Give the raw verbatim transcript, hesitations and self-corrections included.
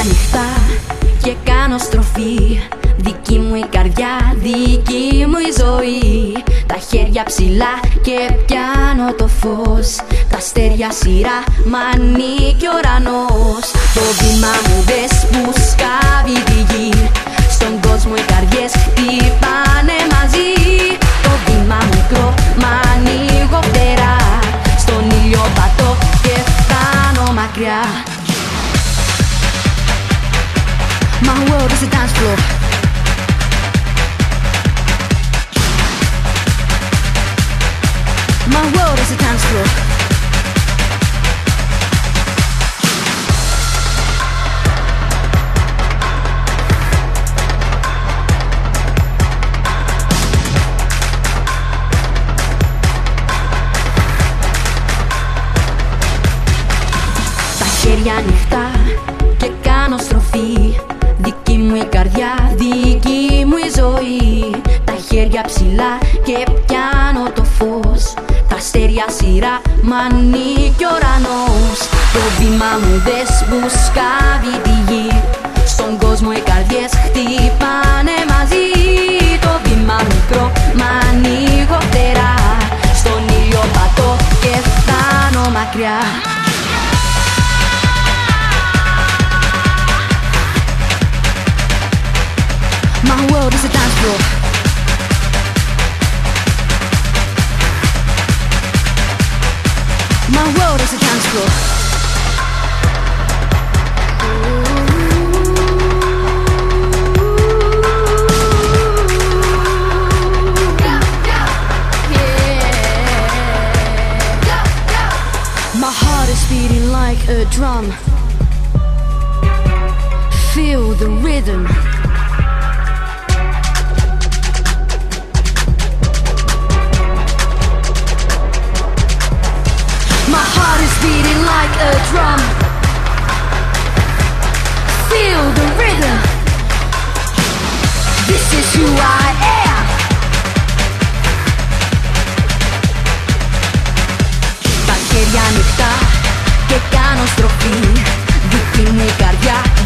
νυχτά και κάνω στροφή. Δική μου η καρδιά, δική μου η ζωή. Τα χέρια ψηλά και πιάνω το φως. Τα αστέρια σειρά, μ' ανήκει ο ουρανός. Το βήμα μου δες που σκάβει τη γη. Στον κόσμο οι καρδιές χτυπάνε μαζί. Το βήμα μικρό, μ' ανοίγω φτερά. Στον ήλιο πατώ και φτάνω μακριά. My world is a dance floor. My world is a dance floor. Τα χέρια ανοιχτά και κάνω στροφή. Δική μου η καρδιά, δική μου η ζωή. Τα χέρια ψηλά και πιάνω το φως. Τα αστέρια σειρά, μ' ανήκει ο ουρανός. Το βήμα μου δες που σκάβει τη γη. Στον κόσμο οι καρδιές χτυπάνε μαζί. Το βήμα μικρό, μ' ανοίγω φτερά. Στον ήλιο πατώ και φτάνω μακριά. My world is a dance floor. My world is a dance floor. My heart is beating like a drum. Feel the rhythm. My heart is beating like a drum. Feel the rhythm. This is who I am. Τα χέρια ανοιχτά και κάνω στροφή. Δική μου η καρδιά,